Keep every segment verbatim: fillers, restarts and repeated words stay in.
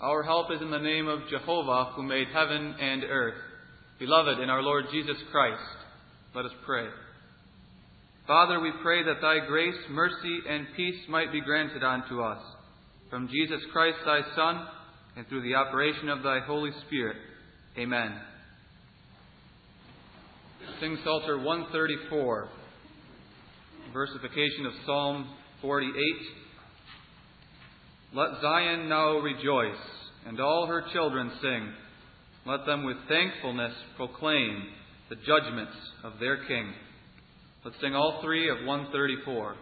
Our help is in the name of Jehovah, who made heaven and earth. Beloved in our Lord Jesus Christ, let us pray. Father, we pray that thy grace, mercy, and peace might be granted unto us, from Jesus Christ thy Son, and through the operation of thy Holy Spirit. Amen. Sing Psalter one thirty-four, versification of Psalm forty-eight. Let Zion now rejoice, and all her children sing. Let them with thankfulness proclaim the judgments of their King. Let's sing all three of one thirty-four.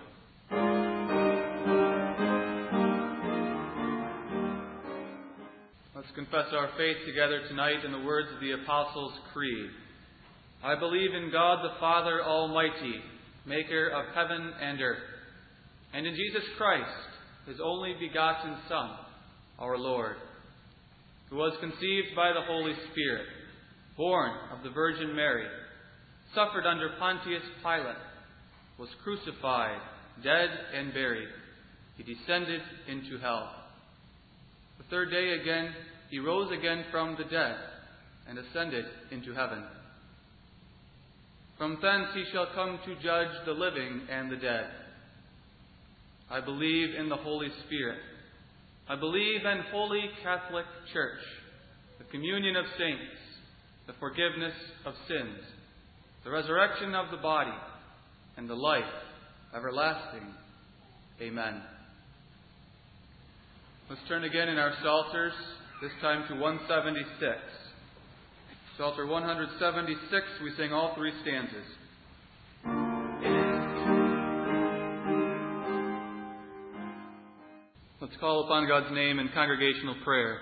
Let's confess our faith together tonight in the words of the Apostles' Creed. I believe in God the Father Almighty, maker of heaven and earth, and in Jesus Christ, his only begotten Son, our Lord, who was conceived by the Holy Spirit, born of the Virgin Mary, suffered under Pontius Pilate, was crucified, dead, and buried. He descended into hell. The third day again, he rose again from the dead and ascended into heaven. From thence he shall come to judge the living and the dead. I believe in the Holy Spirit. I believe in Holy Catholic Church, the communion of saints, the forgiveness of sins, the resurrection of the body, and the life everlasting. Amen. Let's turn again in our Psalters, this time to one seventy-six. Psalter one seventy-six, we sing all three stanzas. Let's call upon God's name in congregational prayer.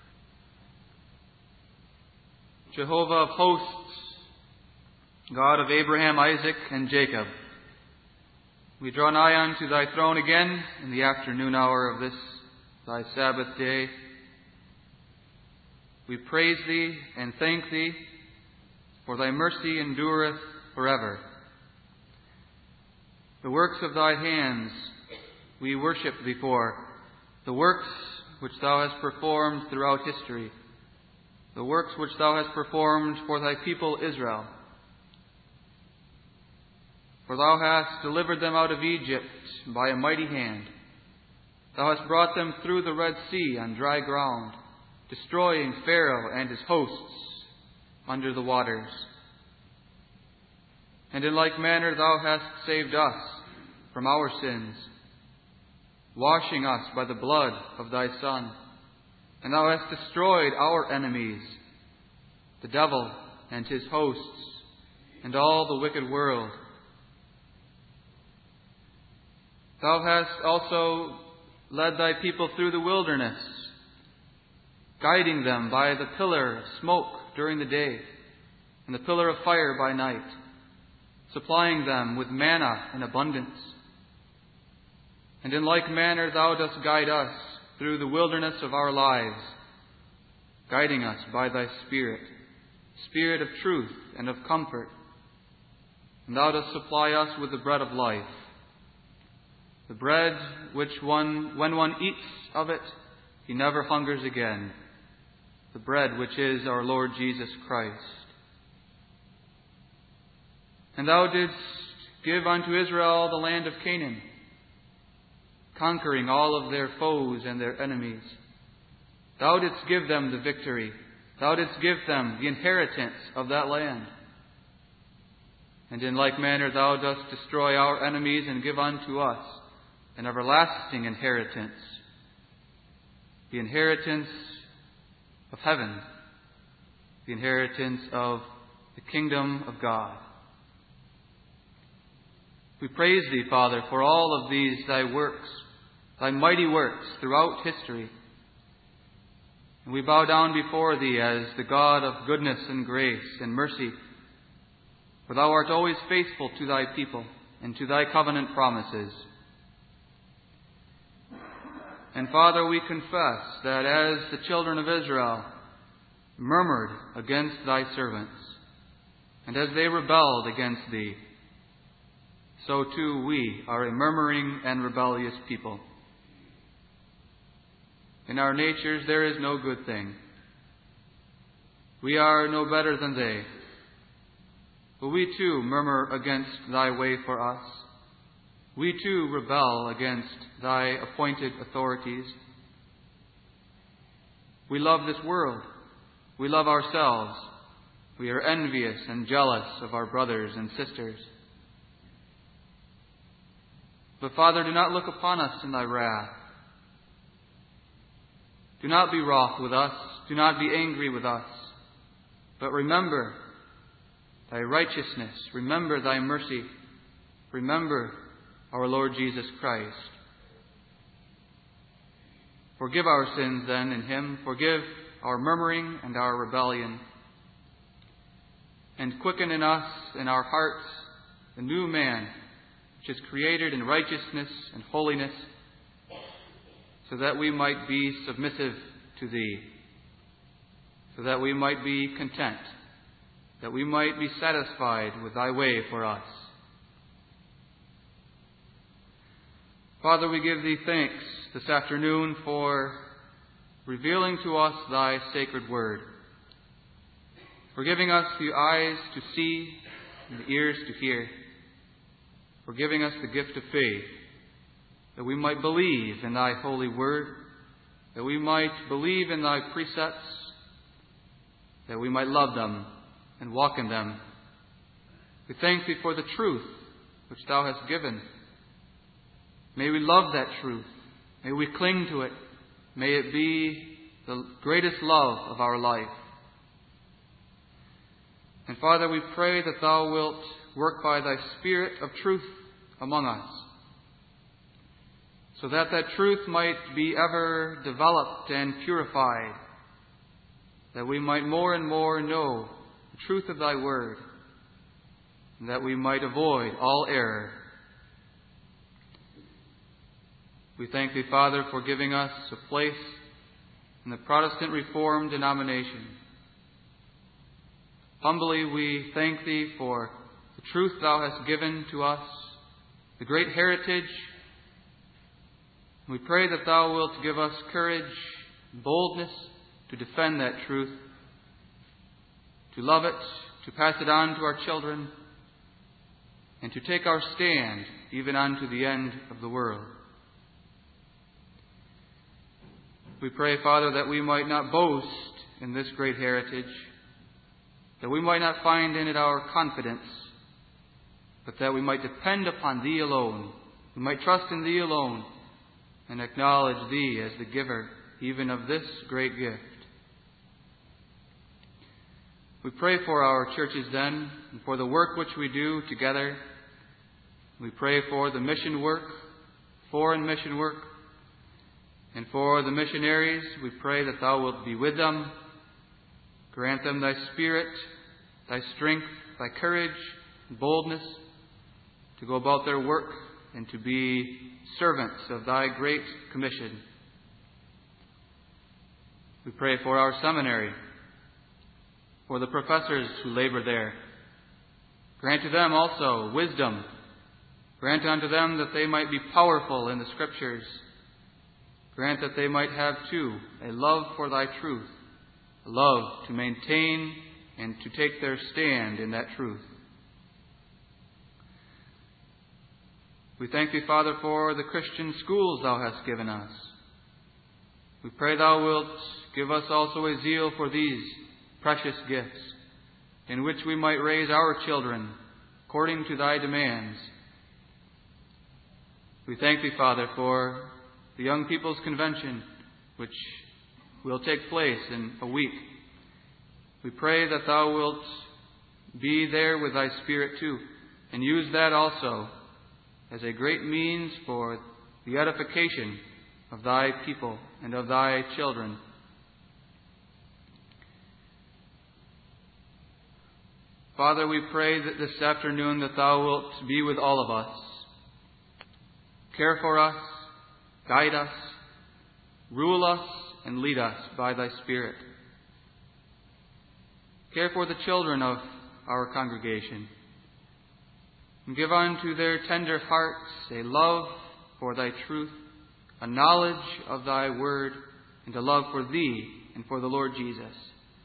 Jehovah of hosts, God of Abraham, Isaac, and Jacob, we draw nigh unto thy throne again in the afternoon hour of this thy Sabbath day. We praise thee and thank thee, for thy mercy endureth forever. The works of thy hands we worship before, the works which thou hast performed throughout history, the works which thou hast performed for thy people Israel. For thou hast delivered them out of Egypt by a mighty hand. Thou hast brought them through the Red Sea on dry ground, destroying Pharaoh and his hosts under the waters. And in like manner thou hast saved us from our sins, washing us by the blood of thy Son. And thou hast destroyed our enemies, the devil and his hosts, and all the wicked world. Thou hast also led thy people through the wilderness, guiding them by the pillar of smoke during the day and the pillar of fire by night, supplying them with manna in abundance. And in like manner thou dost guide us through the wilderness of our lives, guiding us by thy Spirit, Spirit of truth and of comfort. And thou dost supply us with the bread of life, the bread which one, when one eats of it, he never hungers again, the bread which is our Lord Jesus Christ. And thou didst give unto Israel the land of Canaan, conquering all of their foes and their enemies. Thou didst give them the victory. Thou didst give them the inheritance of that land. And in like manner thou dost destroy our enemies and give unto us an everlasting inheritance, the inheritance of heaven, the inheritance of the kingdom of God. We praise thee, Father, for all of these thy works, thy mighty works throughout history. And we bow down before thee as the God of goodness and grace and mercy, for thou art always faithful to thy people and to thy covenant promises. And Father, we confess that as the children of Israel murmured against thy servants, and as they rebelled against thee, so too we are a murmuring and rebellious people. in our natures there is no good thing. We are no better than they. But we too murmur against thy way for us. We too rebel against thy appointed authorities. We love this world. We love ourselves. We are envious and jealous of our brothers and sisters. But Father, do not look upon us in thy wrath. Do not be wroth with us. Do not be angry with us. But remember thy righteousness. Remember thy mercy. Remember our Lord Jesus Christ. Forgive our sins then in him. Forgive our murmuring and our rebellion. And quicken in us, in our hearts, the new man, which is created in righteousness and holiness, so that we might be submissive to thee, so that we might be content, that we might be satisfied with thy way for us. Father, we give thee thanks this afternoon for revealing to us thy sacred word, for giving us the eyes to see and the ears to hear, for giving us the gift of faith, that we might believe in thy holy word, that we might believe in thy precepts, that we might love them and walk in them. We thank thee for the truth which thou hast given. May we love that truth. May we cling to it. May it be the greatest love of our life. And Father, we pray that thou wilt work by thy Spirit of truth among us, so that that truth might be ever developed and purified, that we might more and more know the truth of thy word, and that we might avoid all error. We thank thee, Father, for giving us a place in the Protestant Reformed denomination. Humbly we thank thee for the truth thou hast given to us, the great heritage. We pray that thou wilt give us courage and boldness to defend that truth, to love it, to pass it on to our children, and to take our stand even unto the end of the world. We pray, Father, that we might not boast in this great heritage, that we might not find in it our confidence, but that we might depend upon thee alone. We might trust in thee alone and acknowledge thee as the giver even of this great gift. We pray for our churches then, and for the work which we do together. We pray for the mission work, foreign mission work, and for the missionaries. We pray that thou wilt be with them. Grant them thy Spirit, thy strength, thy courage, and boldness to go about their work and to be servants of thy great commission. We pray for our seminary, for the professors who labor there. Grant to them also wisdom. Grant unto them that they might be powerful in the Scriptures. Grant that they might have, too, a love for thy truth, a love to maintain and to take their stand in that truth. We thank thee, Father, for the Christian schools thou hast given us. We pray thou wilt give us also a zeal for these precious gifts, in which we might raise our children according to thy demands. We thank thee, Father, for the Young People's Convention, which will take place in a week. We pray that thou wilt be there with thy Spirit too, and use that also as a great means for the edification of thy people and of thy children. Father, we pray that this afternoon that thou wilt be with all of us. Care for us, guide us, rule us, and lead us by thy Spirit. Care for the children of our congregation, and give unto their tender hearts a love for thy truth, a knowledge of thy word, and a love for Thee and for the Lord Jesus.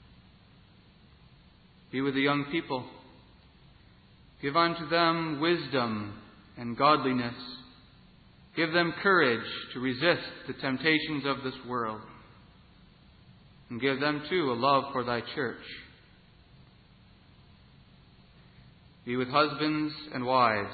Be with the young people. Give unto them wisdom and godliness. Give them courage to resist the temptations of this world. And give them, too, a love for Thy church. Be with husbands and wives.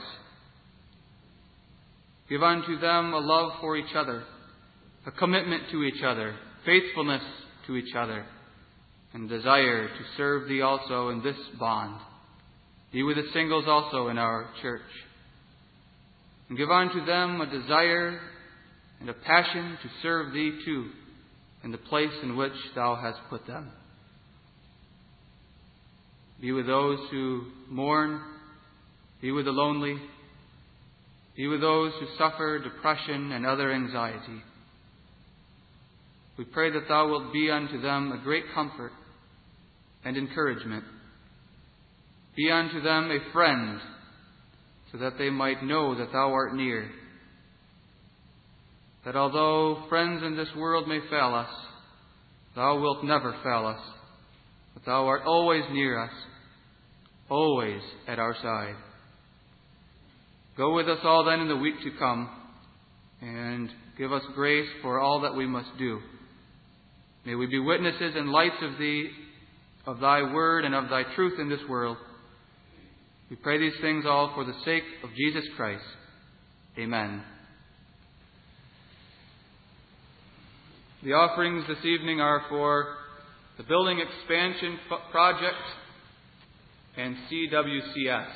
Give unto them a love for each other, a commitment to each other, faithfulness to each other, and desire to serve Thee also in this bond. Be with the singles also in our church. And give unto them a desire and a passion to serve Thee too in the place in which Thou hast put them. Be with those who mourn. Be with the lonely. Be with those who suffer depression and other anxiety. We pray that Thou wilt be unto them a great comfort and encouragement. Be unto them a friend, so that they might know that Thou art near. That although friends in this world may fail us, Thou wilt never fail us, but Thou art always near us, always at our side. Go with us all then in the week to come, and give us grace for all that we must do. May we be witnesses and lights of Thee, of Thy word and of Thy truth in this world. We pray these things all for the sake of Jesus Christ. Amen. The offerings this evening are for the Building Expansion Project and C W C S.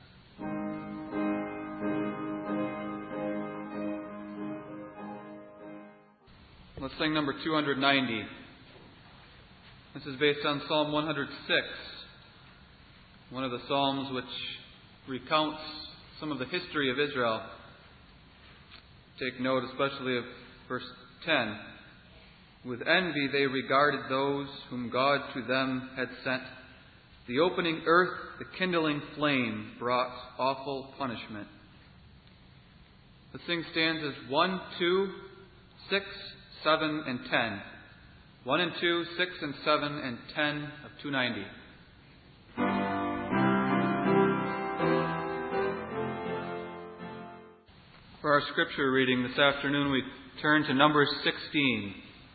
Let's sing number two hundred ninety. This is based on Psalm one hundred six, one of the Psalms which recounts some of the history of Israel. Take note especially of verse ten. With envy they regarded those whom God to them had sent. The opening earth, the kindling flame, brought awful punishment. Let's sing stanzas one, two, six, seven, and ten. one and two, six and seven, and ten of two ninety. For our scripture reading this afternoon, we turn to Numbers sixteen.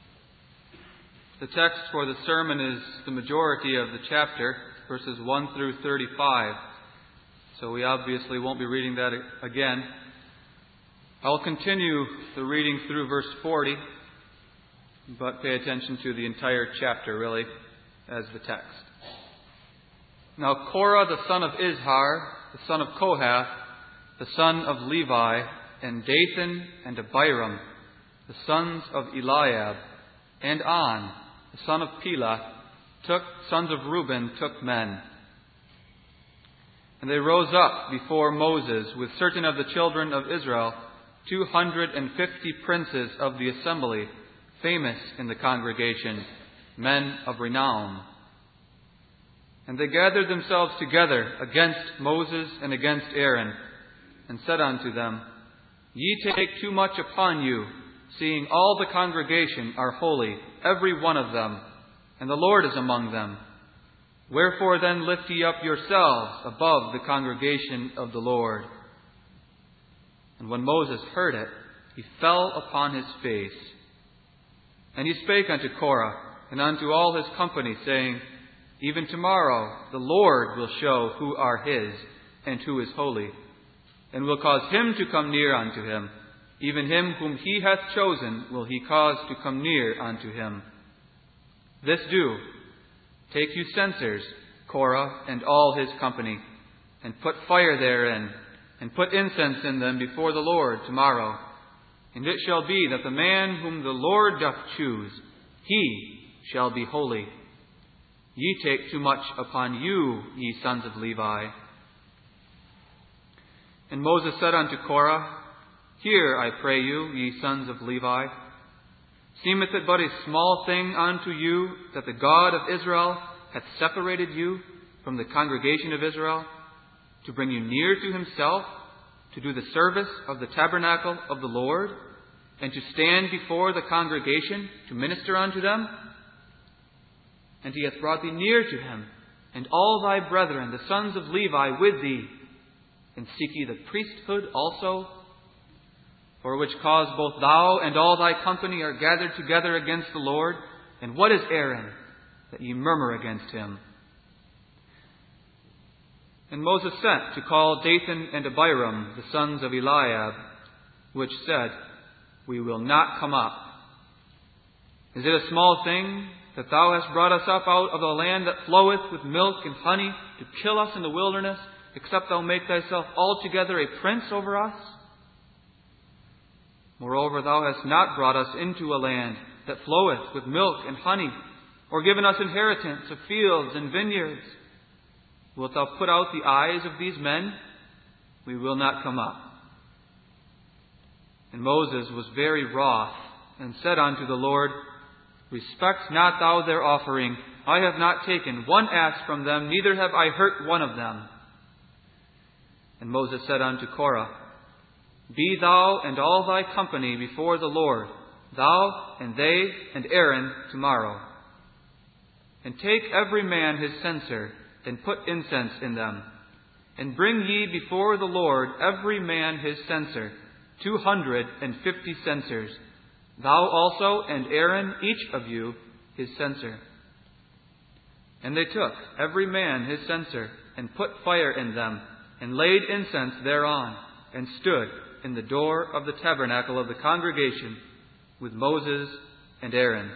The text for the sermon is the majority of the chapter, verses one through thirty-five. So we obviously won't be reading that again. I'll continue the reading through verse forty, but pay attention to the entire chapter, really, as the text. Now Korah, the son of Izhar, the son of Kohath, the son of Levi, and Dathan and Abiram, the sons of Eliab, and On, the son of Pelah, took sons of Reuben, took men. And they rose up before Moses with certain of the children of Israel, two hundred and fifty princes of the assembly, famous in the congregation, men of renown. And they gathered themselves together against Moses and against Aaron, and said unto them, Ye take too much upon you, seeing all the congregation are holy, every one of them, and the Lord is among them. Wherefore then lift ye up yourselves above the congregation of the Lord. And when Moses heard it, he fell upon his face. And he spake unto Korah and unto all his company, saying, Even tomorrow the Lord will show who are his, and who is holy, and will cause him to come near unto him. Even him whom he hath chosen will he cause to come near unto him. This do, take you censers, Korah and all his company, and put fire therein, and put incense in them before the Lord tomorrow. And it shall be that the man whom the Lord doth choose, he shall be holy. Ye take too much upon you, ye sons of Levi. And Moses said unto Korah, Hear, I pray you, ye sons of Levi. Seemeth it but a small thing unto you that the God of Israel hath separated you from the congregation of Israel, to bring you near to himself, to do the service of the tabernacle of the Lord? and to stand before the congregation to minister unto them? And he hath brought thee near to him, and all thy brethren, the sons of Levi, with thee. And seek ye the priesthood also? For which cause both thou and all thy company are gathered together against the Lord. And what is Aaron, that ye murmur against him? And Moses sent to call Dathan and Abiram, the sons of Eliab, which said, We will not come up. Is it a small thing that thou hast brought us up out of the land that floweth with milk and honey, to kill us in the wilderness, except thou make thyself altogether a prince over us? Moreover, thou hast not brought us into a land that floweth with milk and honey, or given us inheritance of fields and vineyards. Wilt thou put out the eyes of these men? We will not come up. And Moses was very wroth, and said unto the Lord, Respect not thou their offering. I have not taken one ass from them, neither have I hurt one of them. And Moses said unto Korah, Be thou and all thy company before the Lord, thou and they and Aaron tomorrow. And take every man his censer, and put incense in them. And bring ye before the Lord every man his censer, two hundred and fifty censers. Thou also and Aaron, each of you, his censer. And they took every man his censer, and put fire in them, and laid incense thereon, and stood in the door of the tabernacle of the congregation with Moses and Aaron.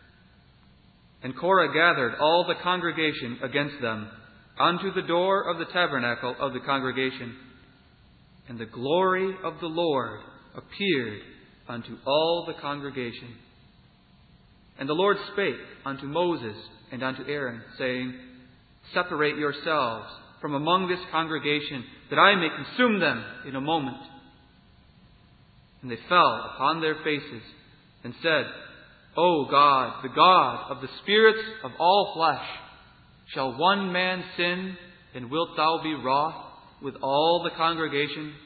And Korah gathered all the congregation against them unto the door of the tabernacle of the congregation. And the glory of the Lord appeared unto all the congregation. And the Lord spake unto Moses and unto Aaron, saying, Separate yourselves from among this congregation, that I may consume them in a moment. And they fell upon their faces, and said, O God, the God of the spirits of all flesh, shall one man sin, and wilt thou be wroth with all the congregation?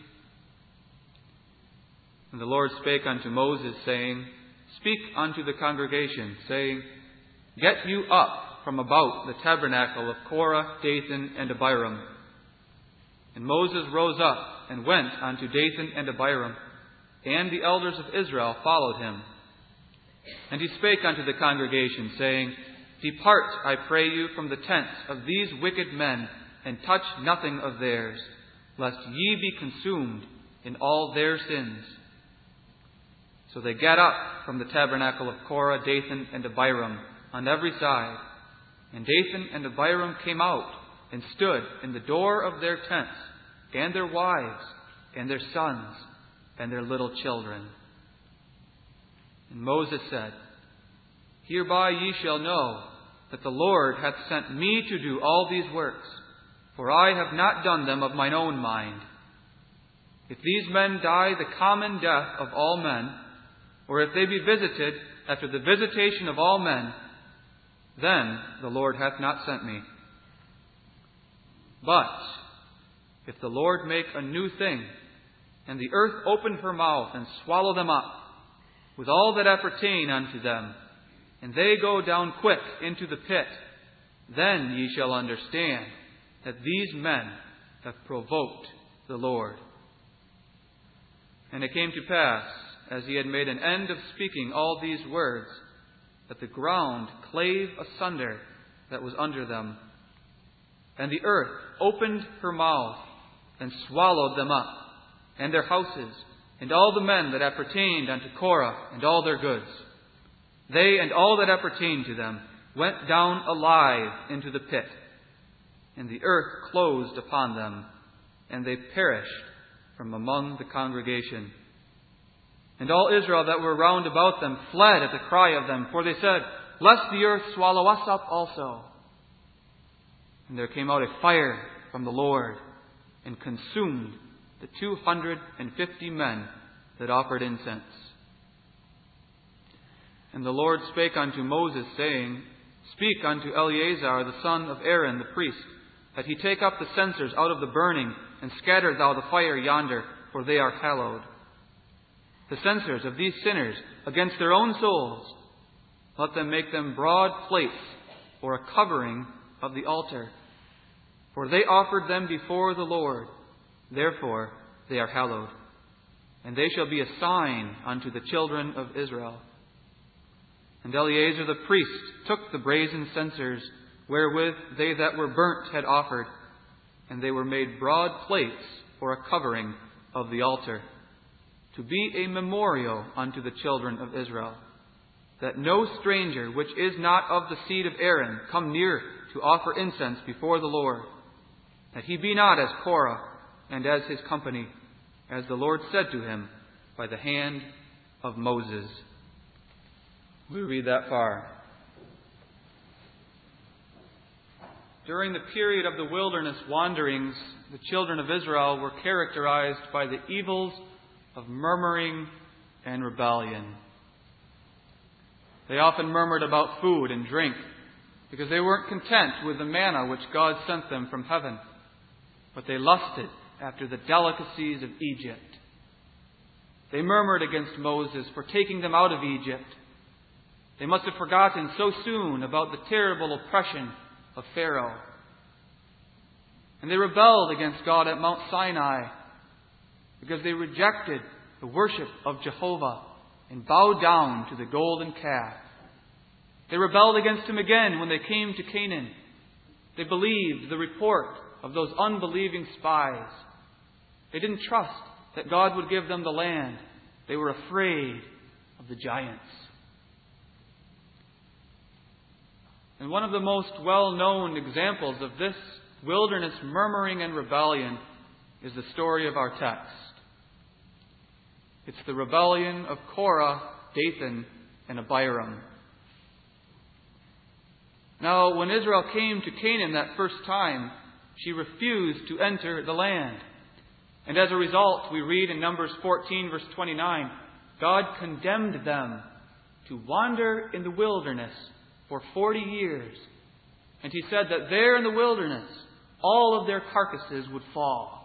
And the Lord spake unto Moses, saying, Speak unto the congregation, saying, Get you up from about the tabernacle of Korah, Dathan, and Abiram. And Moses rose up, and went unto Dathan and Abiram, and the elders of Israel followed him. And he spake unto the congregation, saying, Depart, I pray you, from the tents of these wicked men, and touch nothing of theirs, lest ye be consumed in all their sins. So they gat up from the tabernacle of Korah, Dathan, and Abiram on every side. And Dathan and Abiram came out, and stood in the door of their tents, and their wives, and their sons, and their little children. And Moses said, Hereby ye shall know that the Lord hath sent me to do all these works, for I have not done them of mine own mind. If these men die the common death of all men, or if they be visited after the visitation of all men, then the Lord hath not sent me. But if the Lord make a new thing, and the earth open her mouth and swallow them up, with all that appertain unto them, and they go down quick into the pit, then ye shall understand that these men have provoked the Lord. And it came to pass, as he had made an end of speaking all these words, that the ground clave asunder that was under them, and the earth opened her mouth and swallowed them up, and their houses, and all the men that appertained unto Korah, and all their goods. They and all that appertained to them went down alive into the pit, and the earth closed upon them, and they perished from among the congregation. And all Israel that were round about them fled at the cry of them, for they said, Lest the earth swallow us up also. And there came out a fire from the Lord, and consumed the two hundred and fifty men that offered incense. And the Lord spake unto Moses, saying, Speak unto Eleazar the son of Aaron the priest, that he take up the censers out of the burning, and scatter thou the fire yonder, for they are hallowed. the censers of these sinners against their own souls, let them make them broad plates or a covering of the altar. For they offered them before the Lord, therefore they are hallowed. And they shall be a sign unto the children of Israel. And Eleazar the priest took the brazen censers, wherewith they that were burnt had offered, and they were made broad plates for a covering of the altar, to be a memorial unto the children of Israel, that no stranger which is not of the seed of Aaron come near to offer incense before the Lord, that he be not as Korah and as his company, as the Lord said to him by the hand of Moses. We read that far. During the period of the wilderness wanderings, the children of Israel were characterized by the evils of murmuring and rebellion. They often murmured about food and drink because they weren't content with the manna which God sent them from heaven, but they lusted after the delicacies of Egypt. They murmured against Moses for taking them out of Egypt. They must have forgotten so soon about the terrible oppression of Pharaoh. And they rebelled against God at Mount Sinai because they rejected the worship of Jehovah and bowed down to the golden calf. They rebelled against Him again when they came to Canaan. They believed the report of those unbelieving spies. They didn't trust that God would give them the land. They were afraid of the giants. And one of the most well-known examples of this wilderness murmuring and rebellion is the story of our text. It's the rebellion of Korah, Dathan, and Abiram. Now, when Israel came to Canaan that first time, she refused to enter the land. And as a result, we read in Numbers fourteen, verse twenty-nine, God condemned them to wander in the wilderness for forty years. And He said that there in the wilderness, all of their carcasses would fall.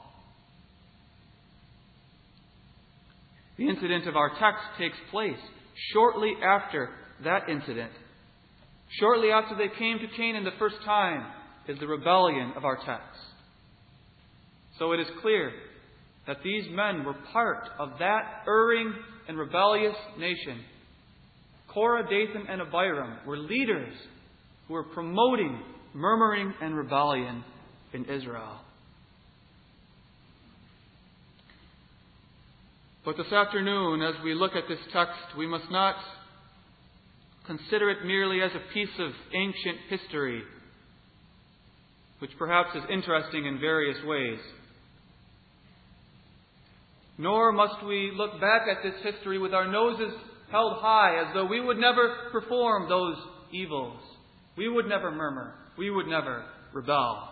The incident of our text takes place shortly after that incident. Shortly after they came to Canaan the first time is the rebellion of our text. So it is clear that these men were part of that erring and rebellious nation. Korah, Dathan, and Abiram were leaders who were promoting murmuring and rebellion in Israel. But this afternoon, as we look at this text, we must not consider it merely as a piece of ancient history, which perhaps is interesting in various ways. Nor must we look back at this history with our noses held high, as though we would never perform those evils. We would never murmur. We would never rebel.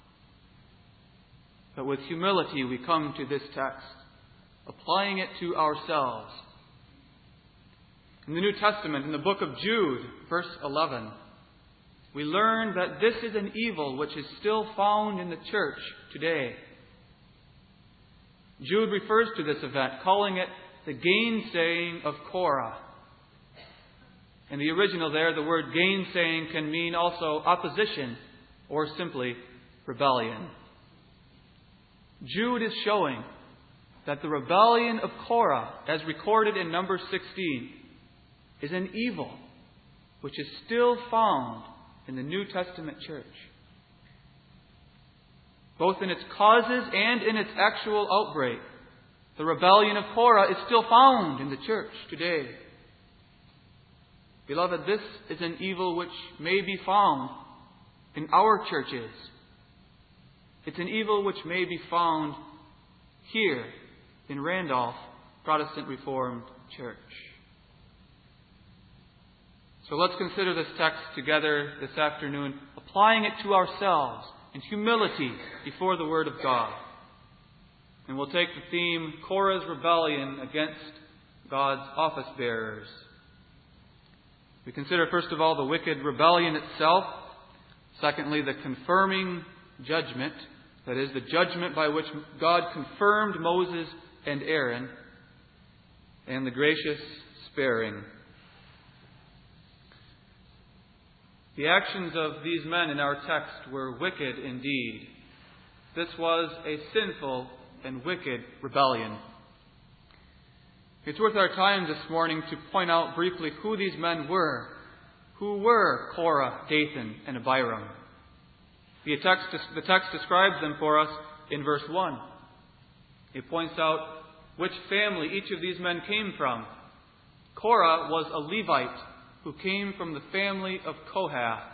But with humility we come to this text, applying it to ourselves. In the New Testament, in the book of Jude, verse eleven, we learn that this is an evil which is still found in the church today. Jude refers to this event, calling it the gainsaying of Korah. In the original there, the word gainsaying can mean also opposition or simply rebellion. Jude is showing that the rebellion of Korah, as recorded in Numbers sixteen, is an evil which is still found in the New Testament church. Both in its causes and in its actual outbreak, the rebellion of Korah is still found in the church today. Beloved, this is an evil which may be found in our churches. It's an evil which may be found here in Randolph Protestant Reformed Church. So let's consider this text together this afternoon, applying it to ourselves in humility before the Word of God. And we'll take the theme, Korah's rebellion against God's office bearers. We consider first of all the wicked rebellion itself. Secondly, the confirming judgment, that is, the judgment by which God confirmed Moses and Aaron. and the gracious sparing. The actions of these men in our text were wicked indeed. This was a sinful and wicked rebellion. It's worth our time this morning to point out briefly who these men were. Who were Korah, Dathan, and Abiram? The text, the text describes them for us in verse one. It points out which family each of these men came from. Korah was a Levite who came from the family of Kohath.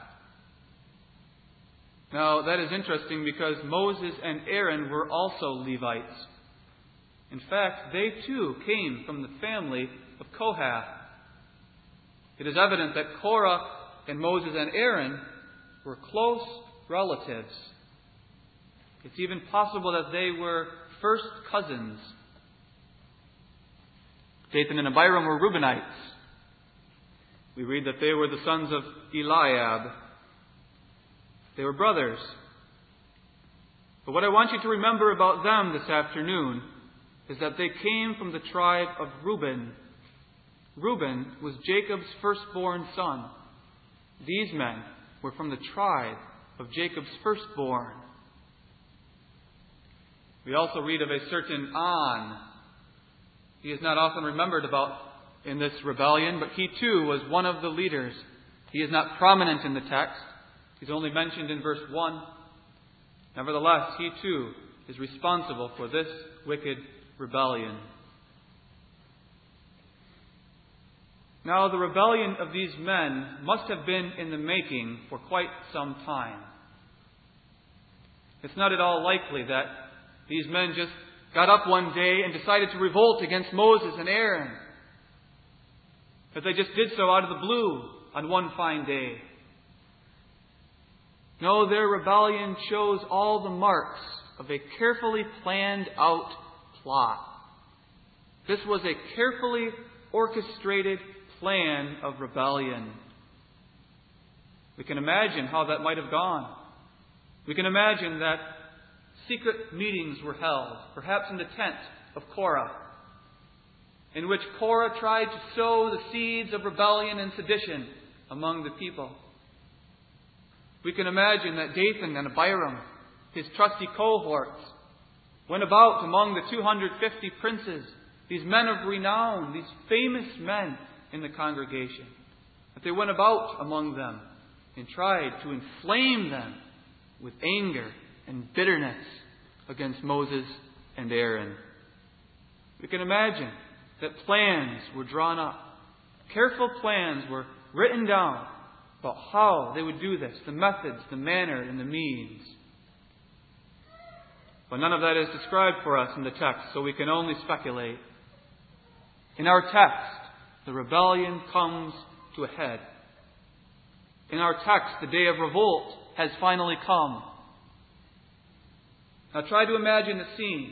Now, that is interesting because Moses and Aaron were also Levites. In fact, they too came from the family of Kohath. It is evident that Korah and Moses and Aaron were close relatives. It's even possible that they were first cousins. Dathan and Abiram were Reubenites. We read that they were the sons of Eliab. They were brothers. But what I want you to remember about them this afternoon is that they came from the tribe of Reuben. Reuben was Jacob's firstborn son. These men were from the tribe of Jacob's firstborn. We also read of a certain On. He is not often remembered about in this rebellion, but he too was one of the leaders. He is not prominent in the text. He's only mentioned in verse one. Nevertheless, he too is responsible for this wicked rebellion. Now, the rebellion of these men must have been in the making for quite some time. It's not at all likely that these men just got up one day and decided to revolt against Moses and Aaron. That they just did so out of the blue on one fine day. No, their rebellion shows all the marks of a carefully planned out plot. This was a carefully orchestrated plan of rebellion. We can imagine how that might have gone. We can imagine that secret meetings were held, perhaps in the tent of Korah, in which Korah tried to sow the seeds of rebellion and sedition among the people. We can imagine that Dathan and Abiram, his trusty cohorts, went about among the two hundred fifty princes, these men of renown, these famous men in the congregation, that they went about among them and tried to inflame them with anger and bitterness against Moses and Aaron. We can imagine that plans were drawn up. Careful plans were written down about how they would do this, the methods, the manner, and the means. But none of that is described for us in the text, so we can only speculate. In our text, the rebellion comes to a head. In our text, the day of revolt has finally come. Now try to imagine the scene.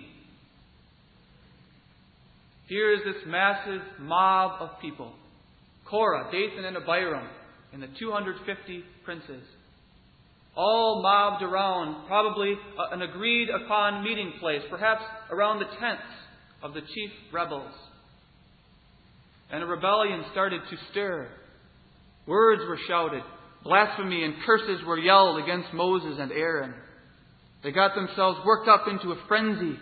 Here is this massive mob of people. Korah, Dathan, and Abiram, and the two hundred fifty princes. All mobbed around, probably an agreed upon meeting place, perhaps around the tents of the chief rebels. And a rebellion started to stir. Words were shouted. Blasphemy and curses were yelled against Moses and Aaron. They got themselves worked up into a frenzy.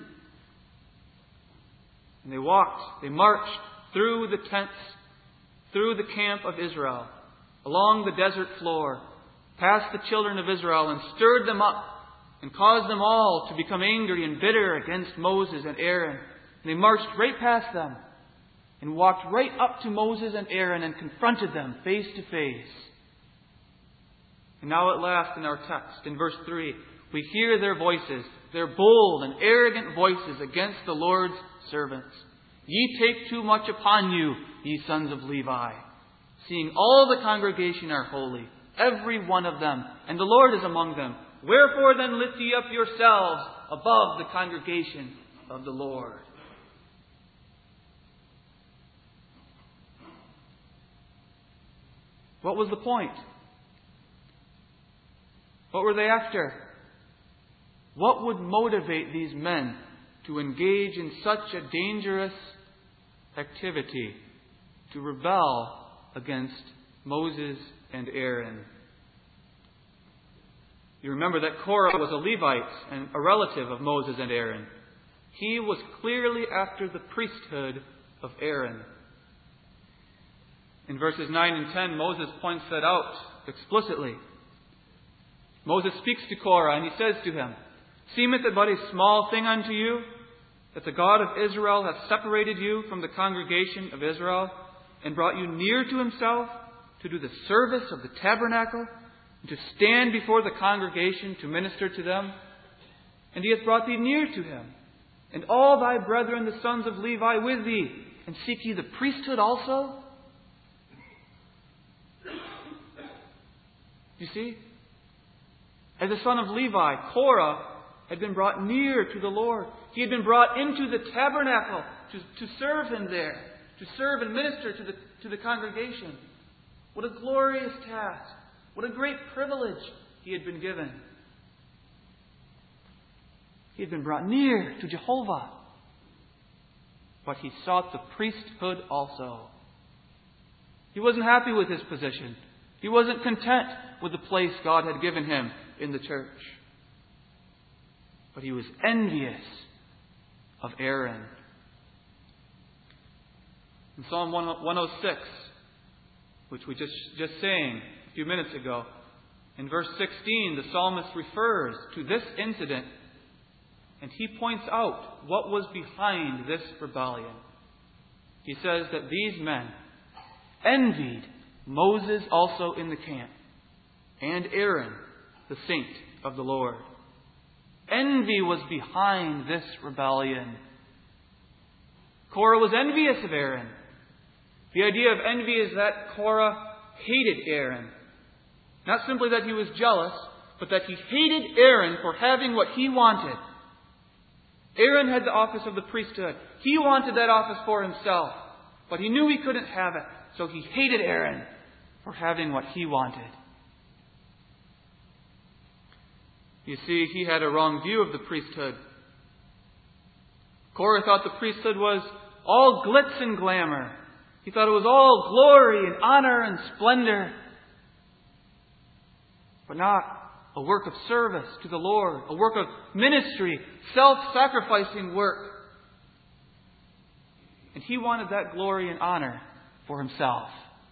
And they walked, they marched through the tents, through the camp of Israel, along the desert floor, past the children of Israel, and stirred them up and caused them all to become angry and bitter against Moses and Aaron. And they marched right past them and walked right up to Moses and Aaron and confronted them face to face. And now at last in our text, in verse three, we hear their voices, their bold and arrogant voices against the Lord's servants. Ye take too much upon you, ye sons of Levi, seeing all the congregation are holy, every one of them, and the Lord is among them. Wherefore then lift ye up yourselves above the congregation of the Lord. What was the point? What were they after? What would motivate these men to engage in such a dangerous activity to rebel against Moses and Aaron. You remember that Korah was a Levite and a relative of Moses and Aaron. He was clearly after the priesthood of Aaron. In verses nine and ten, Moses points that out explicitly. Moses speaks to Korah and he says to him, "Seemeth it but a small thing unto you, that the God of Israel hath separated you from the congregation of Israel, and brought you near to himself, to do the service of the tabernacle, and to stand before the congregation to minister to them? And he hath brought thee near to him, and all thy brethren the sons of Levi with thee, and seek ye the priesthood also?" You see? As a son of Levi, Korah had been brought near to the Lord. He had been brought into the tabernacle to, to serve him there, to serve and minister to the, to the congregation. What a glorious task. What a great privilege he had been given. He had been brought near to Jehovah. But he sought the priesthood also. He wasn't happy with his position. He wasn't content with the place God had given him in the church. But he was envious of Aaron. In Psalm one oh six, which we just, just sang a few minutes ago, in verse sixteen, the psalmist refers to this incident and he points out what was behind this rebellion. He says that these men envied Moses also in the camp, and Aaron, the saint of the Lord. Envy was behind this rebellion. Korah was envious of Aaron. The idea of envy is that Korah hated Aaron. Not simply that he was jealous, but that he hated Aaron for having what he wanted. Aaron had the office of the priesthood. He wanted that office for himself, but he knew he couldn't have it, so he hated Aaron for having what he wanted. You see, he had a wrong view of the priesthood. Korah thought the priesthood was all glitz and glamour. He thought it was all glory and honor and splendor, but not a work of service to the Lord, a work of ministry, self-sacrificing work. And he wanted that glory and honor for himself.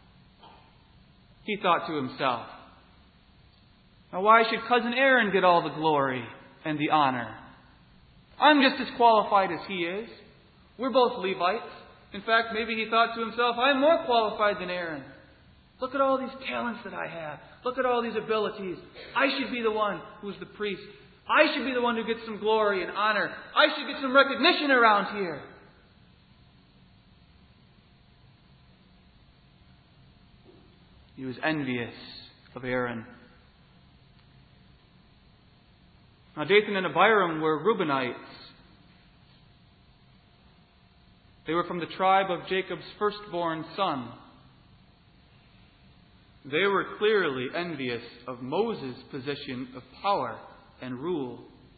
He thought to himself, "Now why should cousin Aaron get all the glory and the honor? I'm just as qualified as he is. We're both Levites. In fact, maybe he thought to himself, I'm more qualified than Aaron. Look at all these talents that I have. Look at all these abilities. I should be the one who's the priest. I should be the one who gets some glory and honor. I should get some recognition around here." He was envious of Aaron. Now, Dathan and Abiram were Reubenites. They were from the tribe of Jacob's firstborn son. They were clearly envious of Moses' position of power and rule.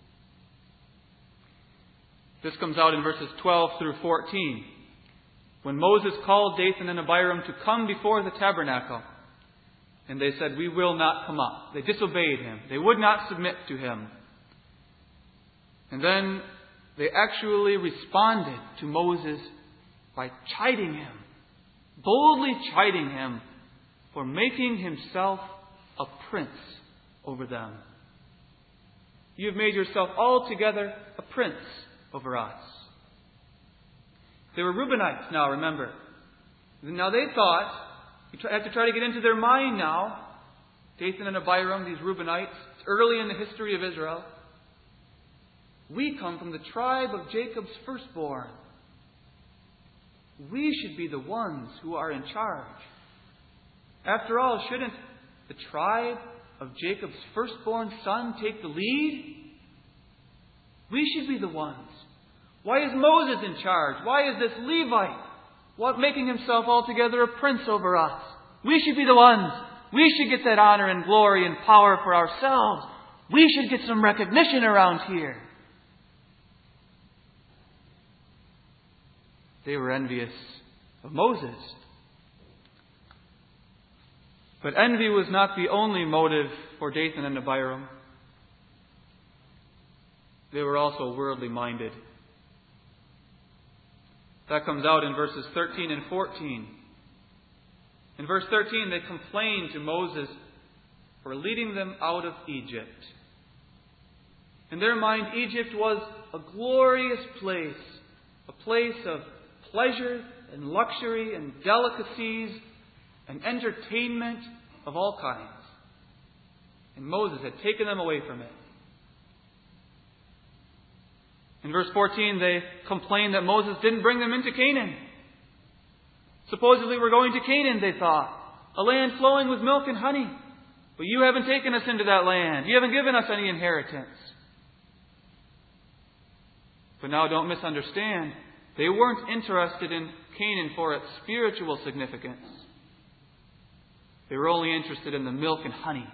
This comes out in verses twelve through fourteen. When Moses called Dathan and Abiram to come before the tabernacle, and they said, "We will not come up." They disobeyed him. They would not submit to him. And then they actually responded to Moses by chiding him, boldly chiding him for making himself a prince over them. "You have made yourself altogether a prince over us." They were Reubenites now, remember. Now they thought, you have to try to get into their mind now, Dathan and Abiram, these Reubenites, it's early in the history of Israel. We come from the tribe of Jacob's firstborn. We should be the ones who are in charge. After all, shouldn't the tribe of Jacob's firstborn son take the lead? We should be the ones. Why is Moses in charge? Why is this Levite what making himself altogether a prince over us? We should be the ones. We should get that honor and glory and power for ourselves. We should get some recognition around here. They were envious of Moses. But envy was not the only motive for Dathan and Abiram. They were also worldly minded. That comes out in verses thirteen and fourteen. In verse thirteen, they complained to Moses for leading them out of Egypt. In their mind, Egypt was a glorious place, a place of pleasure and luxury and delicacies and entertainment of all kinds. And Moses had taken them away from it. In verse fourteen, they complained that Moses didn't bring them into Canaan. Supposedly we're going to Canaan, they thought, a land flowing with milk and honey. But you haven't taken us into that land. You haven't given us any inheritance. But now don't misunderstand. They weren't interested in Canaan for its spiritual significance. They were only interested in the milk and honey.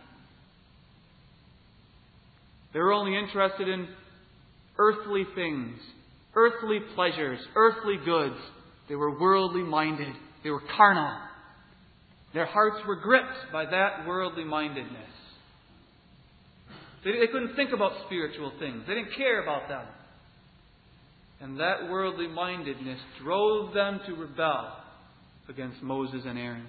They were only interested in earthly things, earthly pleasures, earthly goods. They were worldly minded. They were carnal. Their hearts were gripped by that worldly mindedness. They, they couldn't think about spiritual things. They didn't care about them. And that worldly mindedness drove them to rebel against Moses and Aaron.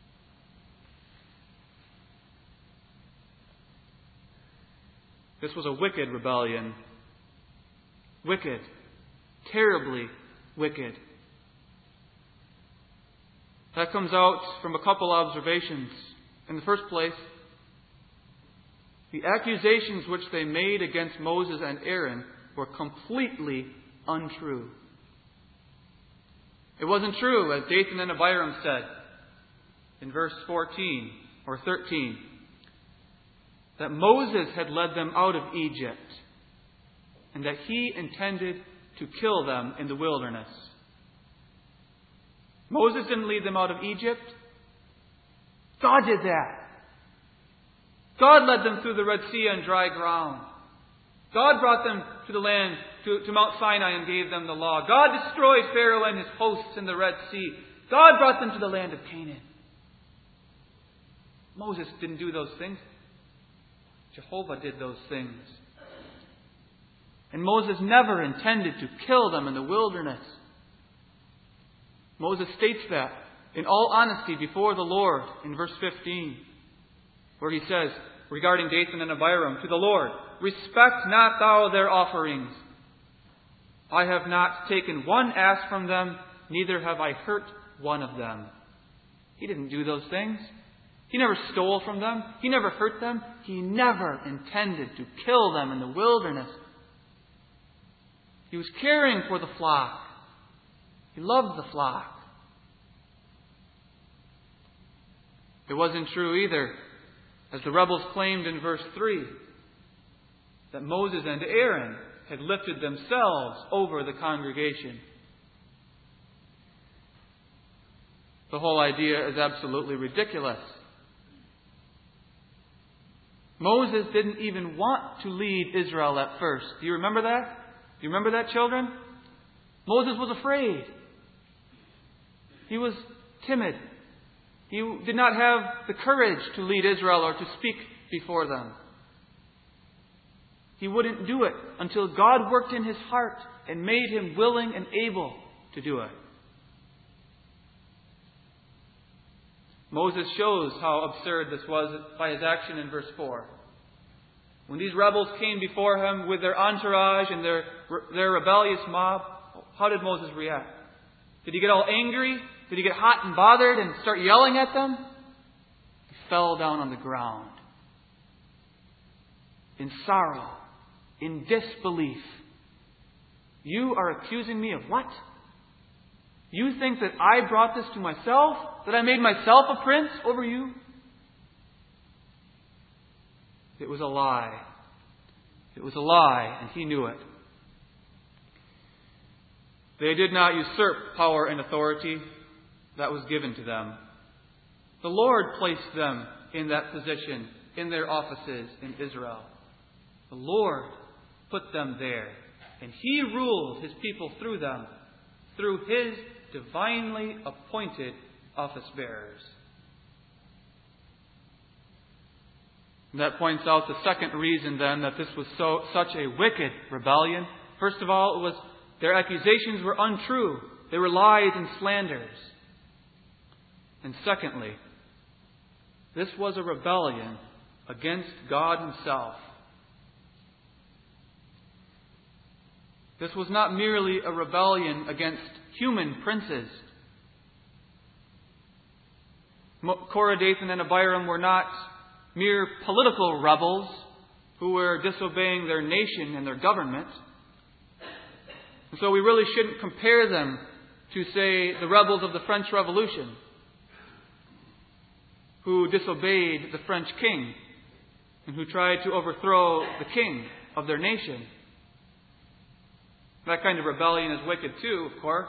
This was a wicked rebellion. Wicked. Terribly wicked. That comes out from a couple observations. In the first place, the accusations which they made against Moses and Aaron were completely untrue. It wasn't true, as Dathan and Abiram said in verse fourteen or thirteen, that Moses had led them out of Egypt and that he intended to kill them in the wilderness. Moses didn't lead them out of Egypt. God did that. God led them through the Red Sea on dry ground. God brought them to the land, to, to Mount Sinai, and gave them the law. God destroyed Pharaoh and his hosts in the Red Sea. God brought them to the land of Canaan. Moses didn't do those things. Jehovah did those things. And Moses never intended to kill them in the wilderness. Moses states that in all honesty before the Lord in verse fifteen, where he says, regarding Dathan and Abiram, to the Lord, "Respect not thou their offerings. I have not taken one ass from them, neither have I hurt one of them." He didn't do those things. He never stole from them. He never hurt them. He never intended to kill them in the wilderness. He was caring for the flock. He loved the flock. It wasn't true either, as the rebels claimed in verse three, that Moses and Aaron had lifted themselves over the congregation. The whole idea is absolutely ridiculous. Moses didn't even want to lead Israel at first. Do you remember that? Do you remember that, children? Moses was afraid. He was timid. He did not have the courage to lead Israel or to speak before them. He wouldn't do it until God worked in his heart and made him willing and able to do it. Moses shows how absurd this was by his action in verse four. When these rebels came before him with their entourage and their, their rebellious mob, how did Moses react? Did he get all angry? Did he get hot and bothered and start yelling at them? He fell down on the ground in sorrow, in disbelief. You are accusing me of what? You think that I brought this to myself? That I made myself a prince over you? It was a lie. It was a lie, and he knew it. They did not usurp power and authority that was given to them. The Lord placed them in that position, in their offices in Israel. The Lord put them there, and He ruled His people through them, through His divinely appointed office bearers. And that points out the second reason then that this was so such a wicked rebellion. First of all, it was their accusations were untrue. They were lies and slanders. And secondly, this was a rebellion against God Himself. This was not merely a rebellion against human princes. Korah, Dathan, and Abiram were not mere political rebels who were disobeying their nation and their government. And so we really shouldn't compare them to, say, the rebels of the French Revolution who disobeyed the French king and who tried to overthrow the king of their nation. That kind of rebellion is wicked too, of course.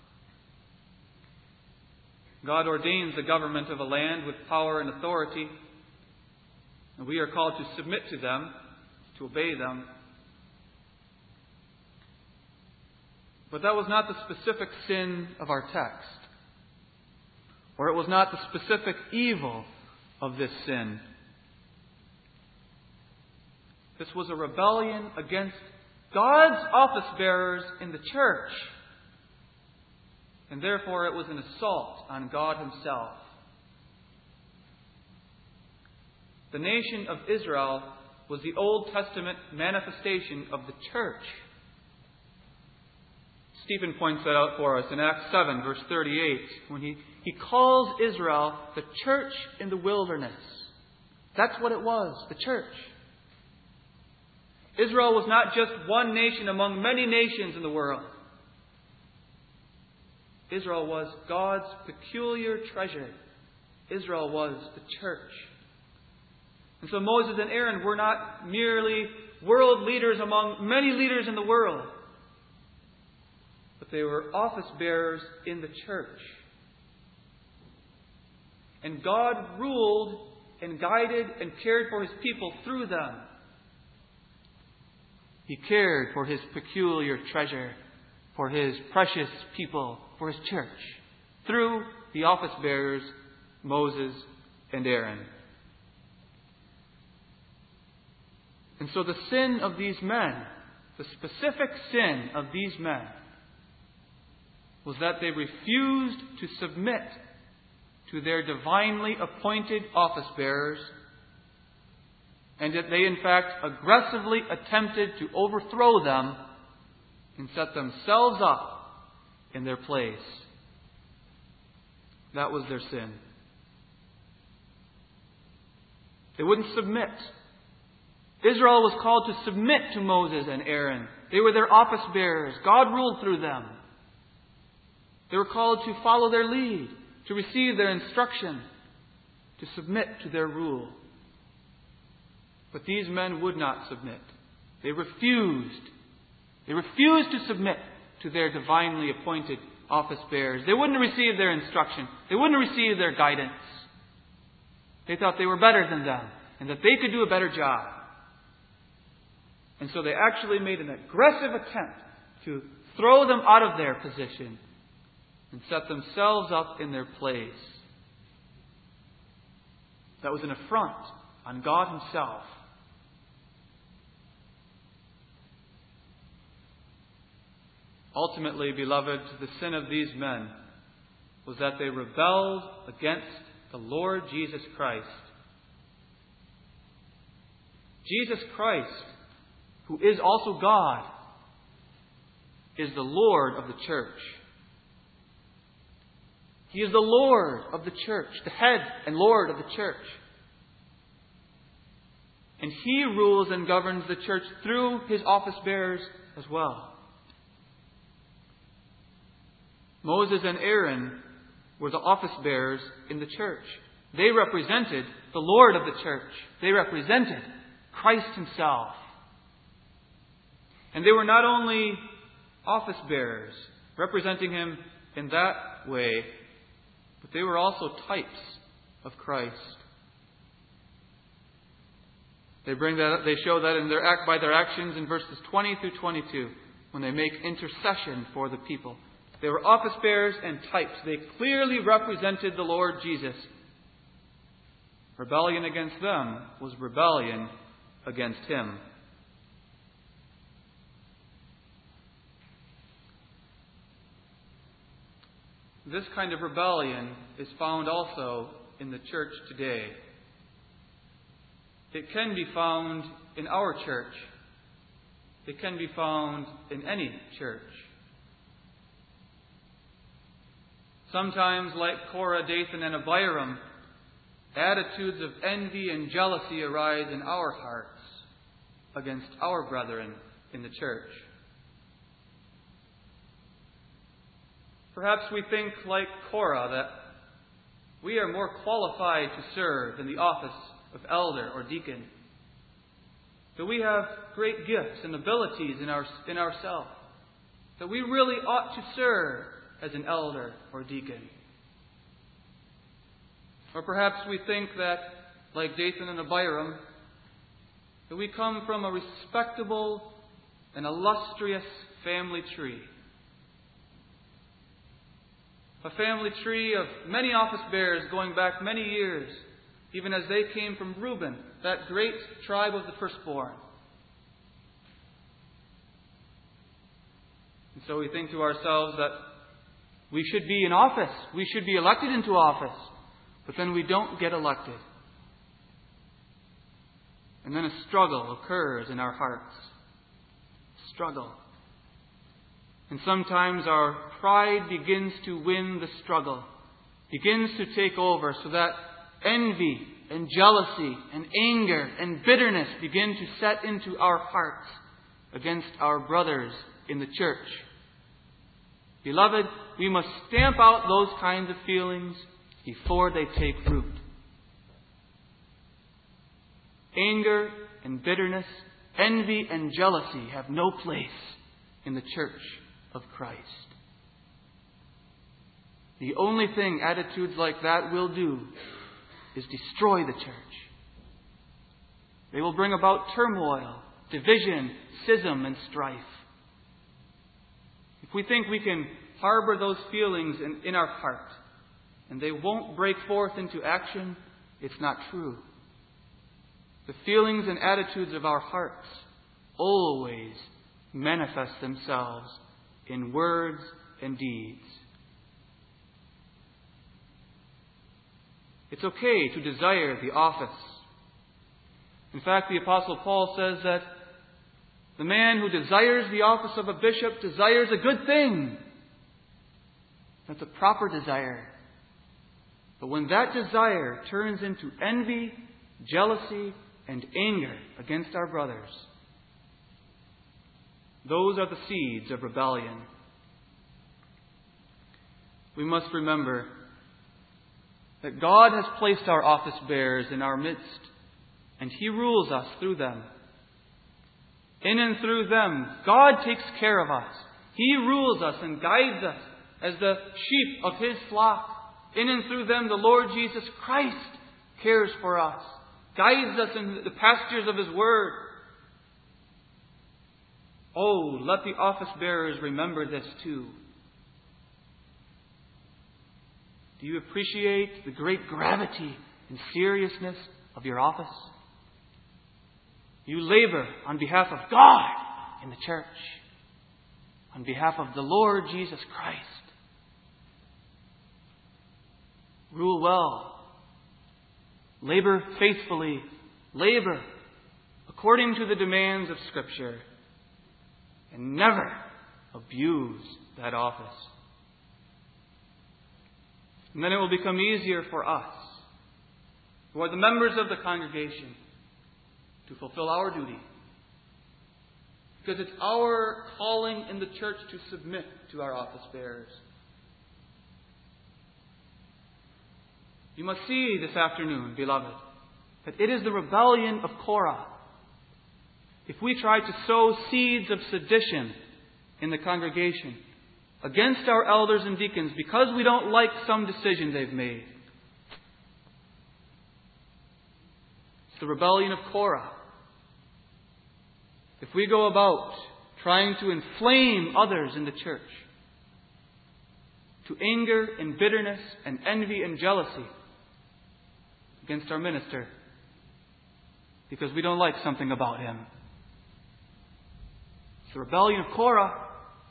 God ordains the government of a land with power and authority, and we are called to submit to them, to obey them. But that was not the specific sin of our text, or it was not the specific evil of this sin. This was a rebellion against God's office bearers in the church. And therefore it was an assault on God Himself. The nation of Israel was the Old Testament manifestation of the church. Stephen points that out for us in Acts seven, verse thirty-eight, when he, he calls Israel the church in the wilderness. That's what it was, the church. Israel was not just one nation among many nations in the world. Israel was God's peculiar treasure. Israel was the church. And so Moses and Aaron were not merely world leaders among many leaders in the world, but they were office bearers in the church. And God ruled and guided and cared for His people through them. He cared for His peculiar treasure, for His precious people, for His church, through the office bearers, Moses and Aaron. And so the sin of these men, the specific sin of these men, was that they refused to submit to their divinely appointed office bearers, and that they in fact aggressively attempted to overthrow them and set themselves up in their place. That was their sin. They wouldn't submit. Israel was called to submit to Moses and Aaron. They were their office bearers. God ruled through them. They were called to follow their lead, to receive their instruction, to submit to their rule. But these men would not submit. They refused. They refused to submit to their divinely appointed office bearers. They wouldn't receive their instruction. They wouldn't receive their guidance. They thought they were better than them and that they could do a better job. And so they actually made an aggressive attempt to throw them out of their position and set themselves up in their place. That was an affront on God Himself. Ultimately, beloved, the sin of these men was that they rebelled against the Lord Jesus Christ. Jesus Christ, who is also God, is the Lord of the church. He is the Lord of the church, the head and Lord of the church. And He rules and governs the church through His office bearers as well. Moses and Aaron were the office bearers in the church. They represented the Lord of the church. They represented Christ Himself. And they were not only office bearers, representing Him in that way, but they were also types of Christ. They bring that. They show that in their act by their actions in verses twenty through twenty-two, when they make intercession for the people. They were office bearers and types. They clearly represented the Lord Jesus. Rebellion against them was rebellion against Him. This kind of rebellion is found also in the church today. It can be found in our church. It can be found in any church. Sometimes, like Korah, Dathan, and Abiram, attitudes of envy and jealousy arise in our hearts against our brethren in the church. Perhaps we think, like Korah, that we are more qualified to serve in the office of elder or deacon, that we have great gifts and abilities in, our, in ourselves, that we really ought to serve as an elder or deacon. Or perhaps we think that, like Dathan and Abiram, that we come from a respectable and illustrious family tree. A family tree of many office bearers going back many years, even as they came from Reuben, that great tribe of the firstborn. And so we think to ourselves that we should be in office, we should be elected into office, but then we don't get elected. And then a struggle occurs in our hearts. Struggle. And sometimes our pride begins to win the struggle, begins to take over, so that envy and jealousy and anger and bitterness begin to set into our hearts against our brothers in the church. Beloved, we must stamp out those kinds of feelings before they take root. Anger and bitterness, envy and jealousy have no place in the church of Christ. The only thing attitudes like that will do is destroy the church. They will bring about turmoil, division, schism, and strife. If we think we can harbor those feelings in, in our heart and they won't break forth into action, it's not true. The feelings and attitudes of our hearts always manifest themselves in words and deeds. It's okay to desire the office. In fact, the Apostle Paul says that the man who desires the office of a bishop desires a good thing. That's a proper desire. But when that desire turns into envy, jealousy, and anger against our brothers, those are the seeds of rebellion. We must remember that God has placed our office bearers in our midst, and He rules us through them. In and through them, God takes care of us. He rules us and guides us as the sheep of His flock. In and through them, the Lord Jesus Christ cares for us, guides us in the pastures of His Word. Oh, let the office bearers remember this too. Do you appreciate the great gravity and seriousness of your office? You labor on behalf of God in the church, on behalf of the Lord Jesus Christ. Rule well. Labor faithfully. Labor according to the demands of Scripture. And never abuse that office. And then it will become easier for us, who are the members of the congregation, to fulfill our duty. Because it's our calling in the church to submit to our office bearers. You must see this afternoon, beloved, that it is the rebellion of Korah. If we try to sow seeds of sedition in the congregation against our elders and deacons because we don't like some decision they've made, it's the rebellion of Korah. If we go about trying to inflame others in the church, to anger and bitterness and envy and jealousy against our minister because we don't like something about him. It's the rebellion of Korah.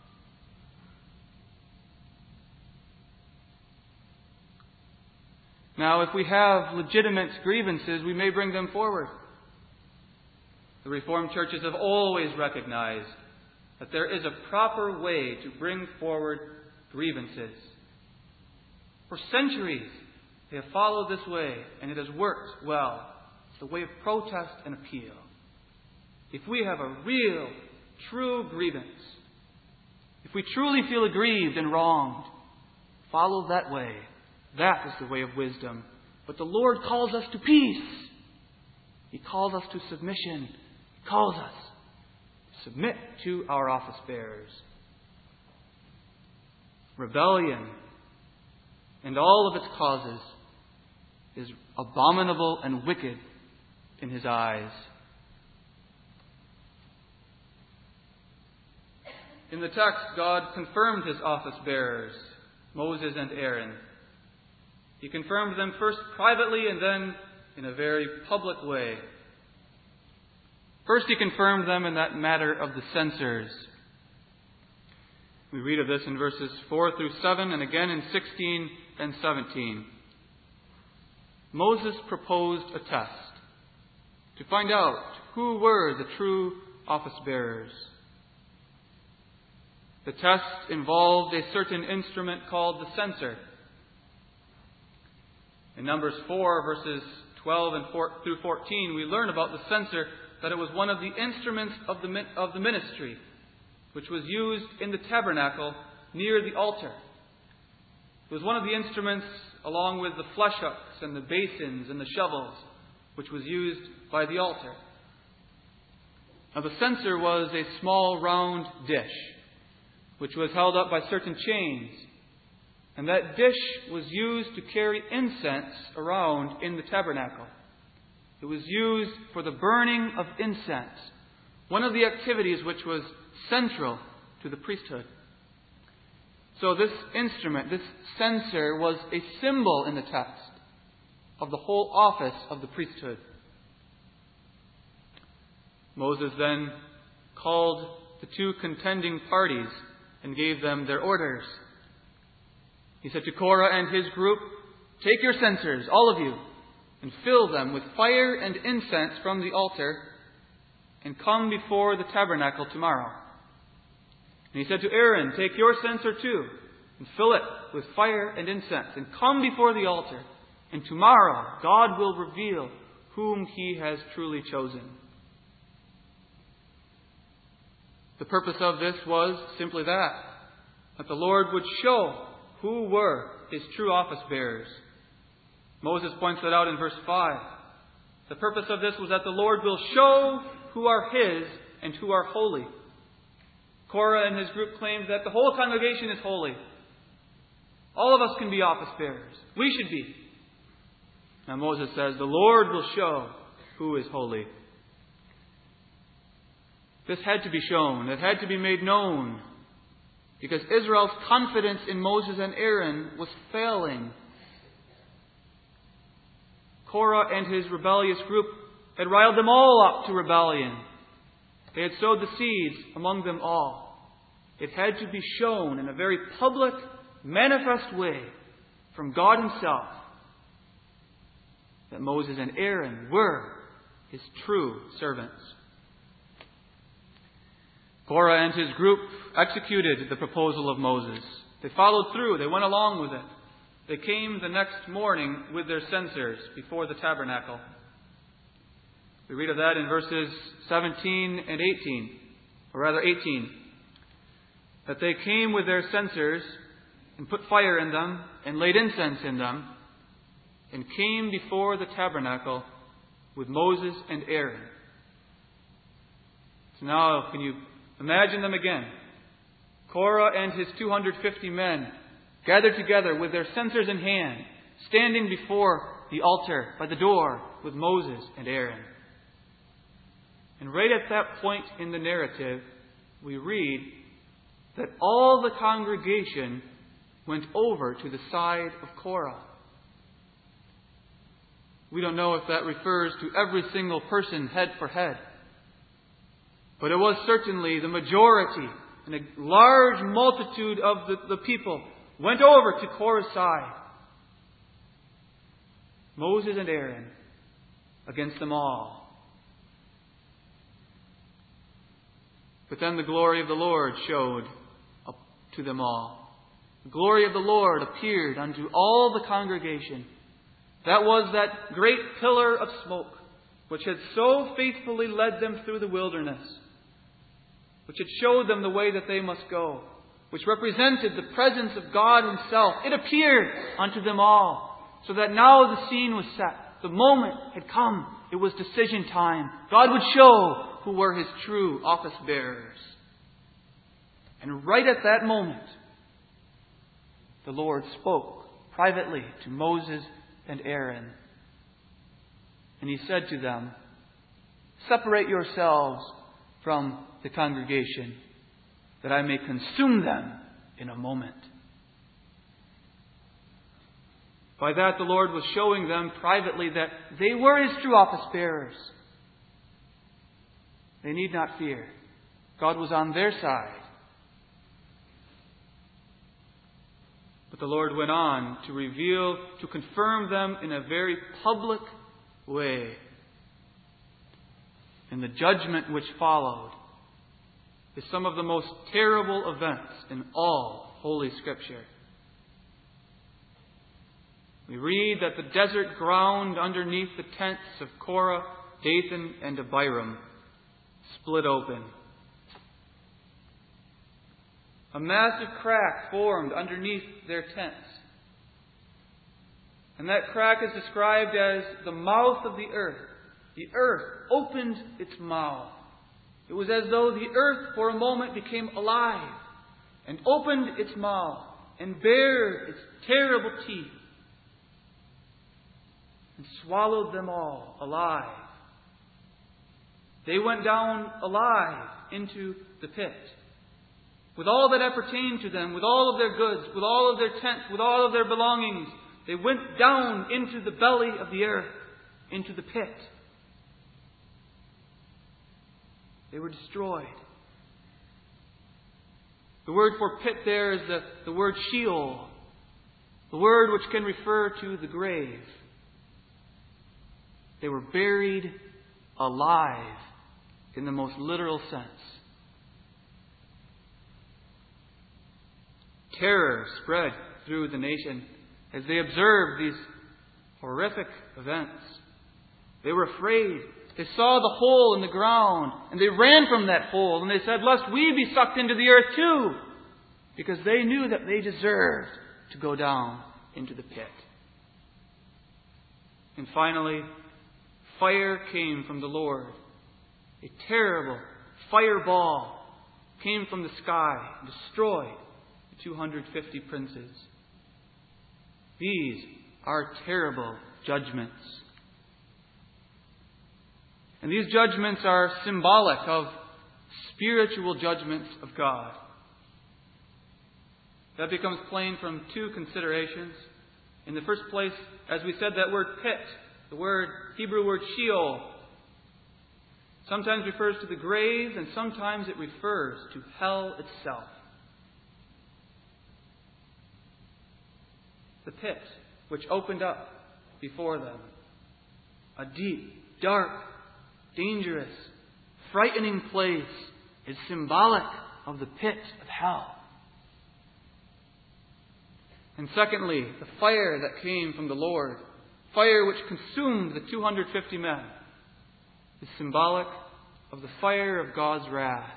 Now, if we have legitimate grievances, we may bring them forward. The Reformed churches have always recognized that there is a proper way to bring forward grievances. For centuries, they have followed this way, and it has worked well. It's the way of protest and appeal. If we have a real, true grievance, if we truly feel aggrieved and wronged, follow that way. That is the way of wisdom. But the Lord calls us to peace. He calls us to submission. He calls us to submit to our office bearers. Rebellion and all of its causes is abominable and wicked in His eyes. In the text, God confirmed His office bearers, Moses and Aaron. He confirmed them first privately and then in a very public way. First, He confirmed them in that matter of the censers. We read of this in verses four through seven and again in sixteen and seventeen. Moses proposed a test to find out who were the true office bearers. The test involved a certain instrument called the censer. In Numbers four, verses twelve and through fourteen, we learn about the censer, that it was one of the instruments of the, of the ministry, which was used in the tabernacle near the altar. It was one of the instruments, along with the flesh hooks and the basins and the shovels, which was used by the altar. Now, the censer was a small round dish, which was held up by certain chains. And that dish was used to carry incense around in the tabernacle. It was used for the burning of incense, one of the activities which was central to the priesthood. So this instrument, this censer, was a symbol in the text of the whole office of the priesthood. Moses then called the two contending parties and gave them their orders. He said to Korah and his group, "Take your censers, all of you, and fill them with fire and incense from the altar, and come before the tabernacle tomorrow." And he said to Aaron, "Take your censer too, and fill it with fire and incense, and come before the altar, and tomorrow God will reveal whom He has truly chosen." The purpose of this was simply that, that the Lord would show who were His true office bearers. Moses points that out in verse five. The purpose of this was that the Lord will show who are His and who are holy. Korah and his group claimed that the whole congregation is holy. All of us can be office bearers. We should be. Now Moses says, the Lord will show who is holy. This had to be shown. It had to be made known. Because Israel's confidence in Moses and Aaron was failing. Korah and his rebellious group had riled them all up to rebellion. They had sowed the seeds among them all. It had to be shown in a very public, manifest way from God Himself that Moses and Aaron were His true servants. Korah and his group executed the proposal of Moses. They followed through. They went along with it. They came the next morning with their censers before the tabernacle. We read of that in verses seventeen and eighteen, or rather eighteen. That they came with their censers and put fire in them and laid incense in them and came before the tabernacle with Moses and Aaron. So now, can you imagine them again? Korah and his two hundred fifty men gathered together with their censers in hand, standing before the altar by the door with Moses and Aaron. And right at that point in the narrative, we read that all the congregation went over to the side of Korah. We don't know if that refers to every single person head for head. But it was certainly the majority, and a large multitude of the, the people went over to Korah's side. Moses and Aaron against them all. But then the glory of the Lord showed up to them all. The glory of the Lord appeared unto all the congregation. That was that great pillar of smoke, which had so faithfully led them through the wilderness, which had showed them the way that they must go, which represented the presence of God Himself. It appeared unto them all, so that now the scene was set. The moment had come. It was decision time. God would show who were His true office bearers. And right at that moment, the Lord spoke privately to Moses and Aaron. And He said to them, "Separate yourselves from the congregation, that I may consume them in a moment." By that, the Lord was showing them privately that they were His true office bearers. They need not fear. God was on their side. But the Lord went on to reveal, to confirm them in a very public way. And the judgment which followed is some of the most terrible events in all Holy Scripture. We read that the desert ground underneath the tents of Korah, Dathan, and Abiram split open. A massive crack formed underneath their tents. And that crack is described as the mouth of the earth. The earth opened its mouth. It was as though the earth for a moment became alive and opened its mouth and bared its terrible teeth and swallowed them all alive. They went down alive into the pit, with all that appertained to them, with all of their goods, with all of their tents, with all of their belongings. They went down into the belly of the earth, into the pit. They were destroyed. The word for pit there is the, the word Sheol, the word which can refer to the grave. They were buried alive in the most literal sense. Terror spread through the nation as they observed these horrific events. They were afraid. They saw the hole in the ground and they ran from that hole and they said, "Lest we be sucked into the earth too," because they knew that they deserved to go down into the pit. And finally, fire came from the Lord. A terrible fireball came from the sky and destroyed the two hundred fifty princes. These are terrible judgments. And these judgments are symbolic of spiritual judgments of God. That becomes plain from two considerations. In the first place, as we said, that word pit, the word Hebrew word Sheol, sometimes refers to the grave and sometimes it refers to hell itself. The pit which opened up before them. A deep, dark, dangerous, frightening place is symbolic of the pit of hell. And secondly, the fire that came from the Lord, fire which consumed the two hundred fifty men, is symbolic of the fire of God's wrath.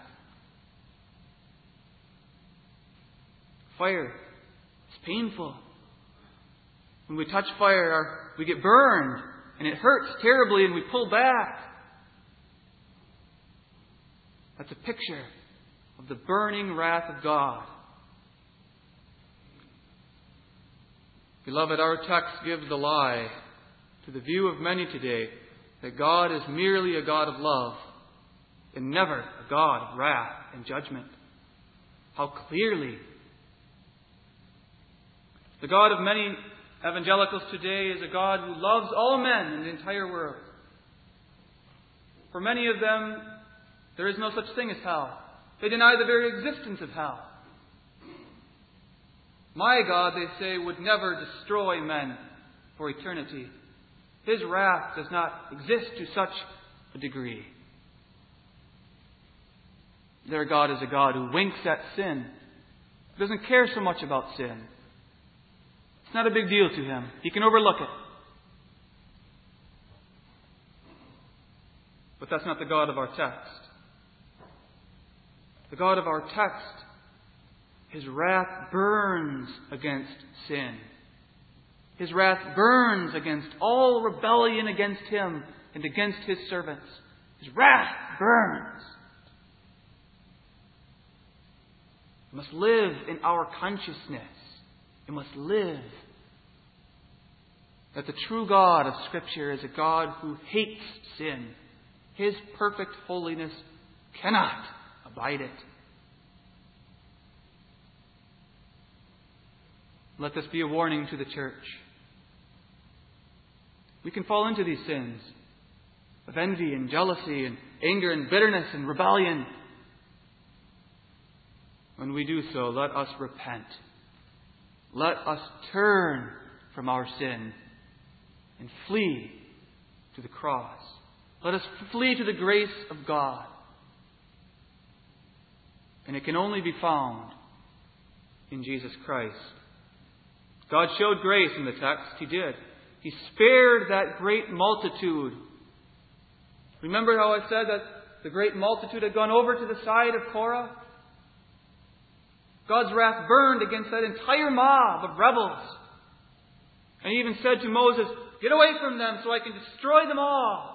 Fire is painful. When we touch fire, we get burned, and it hurts terribly, and we pull back. That's a picture of the burning wrath of God. Beloved, our text gives the lie to the view of many today that God is merely a God of love and never a God of wrath and judgment. How clearly The God of many evangelicals today is a God who loves all men in the entire world. For many of them, there is no such thing as hell. They deny the very existence of hell. My God, they say, would never destroy men for eternity. His wrath does not exist to such a degree. Their God is a God who winks at sin. He doesn't care so much about sin. It's not a big deal to Him. He can overlook it. But that's not the God of our text. The God of our text, His wrath burns against sin. His wrath burns against all rebellion against Him and against His servants. His wrath burns. It must live in our consciousness. It must live that the true God of Scripture is a God who hates sin. His perfect holiness cannot abide it. Let this be a warning to the church. We can fall into these sins of envy and jealousy and anger and bitterness and rebellion. When we do so, let us repent. Let us turn from our sin and flee to the cross. Let us flee to the grace of God. And it can only be found in Jesus Christ. God showed grace in the text. He did. He spared that great multitude. Remember how I said that the great multitude had gone over to the side of Korah? God's wrath burned against that entire mob of rebels. And He even said to Moses, "Get away from them so I can destroy them all."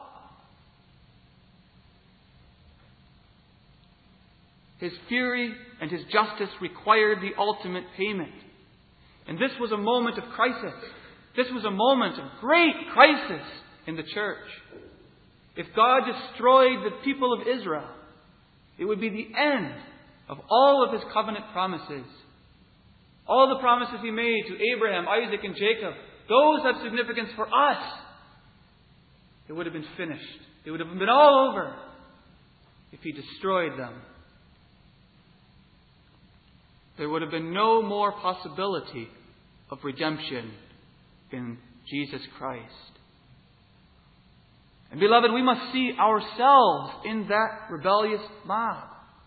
His fury and His justice required the ultimate payment. And this was a moment of crisis. This was a moment of great crisis in the church. If God destroyed the people of Israel, it would be the end of all of His covenant promises. All the promises He made to Abraham, Isaac, and Jacob, those have significance for us. It would have been finished. It would have been all over if He destroyed them. There would have been no more possibility of redemption in Jesus Christ. And beloved, we must see ourselves in that rebellious mob.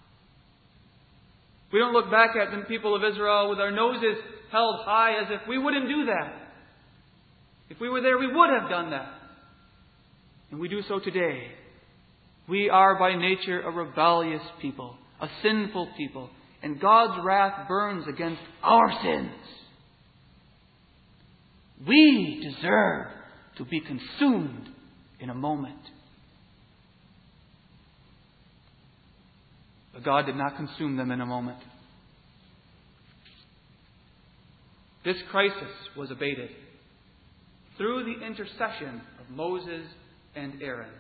We don't look back at the people of Israel with our noses held high as if we wouldn't do that. If we were there, we would have done that. And we do so today. We are by nature a rebellious people, a sinful people. And God's wrath burns against our sins. We deserve to be consumed in a moment. But God did not consume them in a moment. This crisis was abated through the intercession of Moses and Aaron.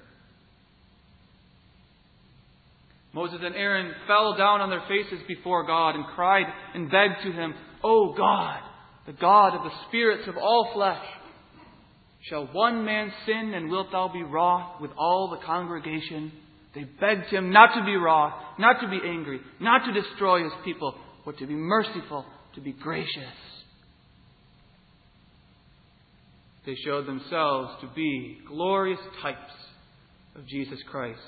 Moses and Aaron fell down on their faces before God and cried and begged to Him, "O God, the God of the spirits of all flesh, shall one man sin, and wilt Thou be wroth with all the congregation?" They begged Him not to be wroth, not to be angry, not to destroy His people, but to be merciful, to be gracious. They showed themselves to be glorious types of Jesus Christ.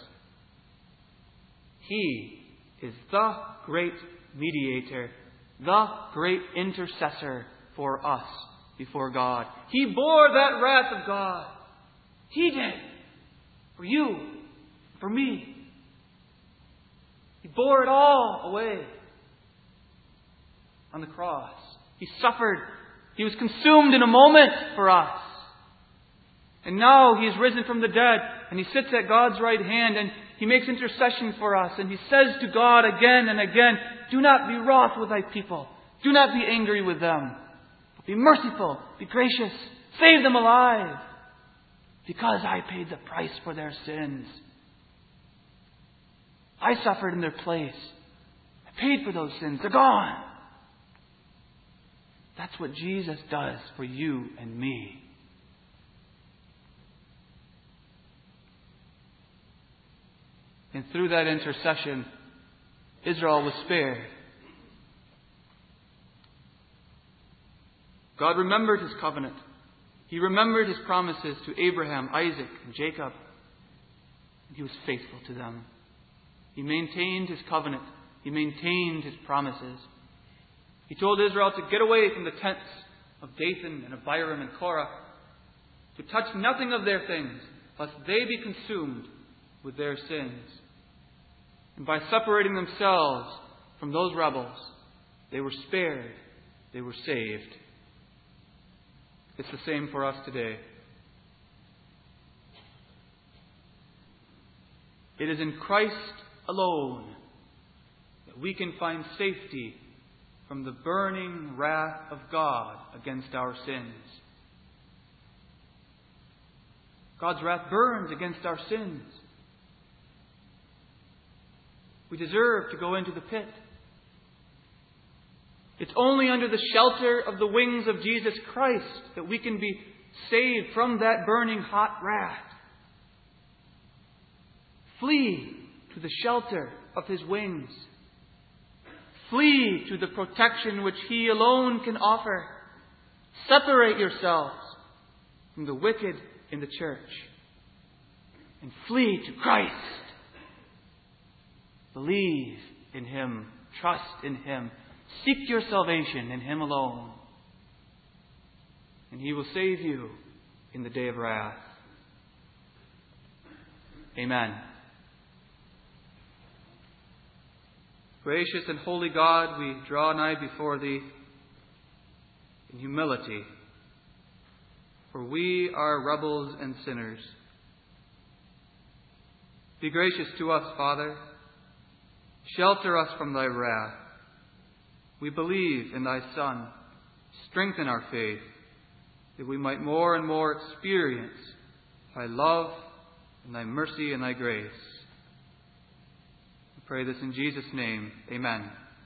He is the great mediator, the great intercessor for us before God. He bore that wrath of God. He did. For you, for me. He bore it all away on the cross. He suffered. He was consumed in a moment for us. And now He is risen from the dead, and He sits at God's right hand, and He makes intercession for us, and He says to God again and again, "Do not be wroth with Thy people. Do not be angry with them. But be merciful, be gracious, save them alive, because I paid the price for their sins. I suffered in their place. I paid for those sins. They're gone. That's what Jesus does for you and me. And through that intercession, Israel was spared. God remembered His covenant. He remembered His promises to Abraham, Isaac, and Jacob. And He was faithful to them. He maintained His covenant. He maintained His promises. He told Israel to get away from the tents of Dathan and Abiram and Korah, to touch nothing of their things, lest they be consumed with their sins. And by separating themselves from those rebels, they were spared, they were saved. It's the same for us today. It is in Christ alone that we can find safety from the burning wrath of God against our sins. God's wrath burns against our sins. We deserve to go into the pit. It's only under the shelter of the wings of Jesus Christ that we can be saved from that burning hot wrath. Flee to the shelter of His wings. Flee to the protection which He alone can offer. Separate yourselves from the wicked in the church and flee to Christ. Believe in Him. Trust in Him. Seek your salvation in Him alone. And He will save you in the day of wrath. Amen. Gracious and holy God, we draw nigh before Thee in humility, for we are rebels and sinners. Be gracious to us, Father. Shelter us from Thy wrath. We believe in Thy Son. Strengthen our faith, that we might more and more experience Thy love and Thy mercy and Thy grace. We pray this in Jesus' name. Amen.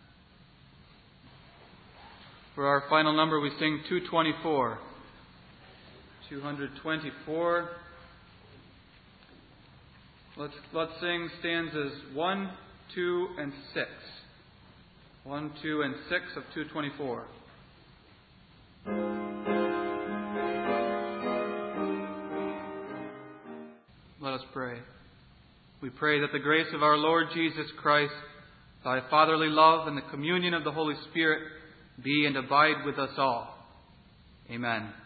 For our final number, we sing two twenty-four. two twenty-four. Let's, let's sing stanzas one, two, and six. one, two, and six of two twenty-four. Let us pray. We pray that the grace of our Lord Jesus Christ, Thy fatherly love, and the communion of the Holy Spirit be and abide with us all. Amen.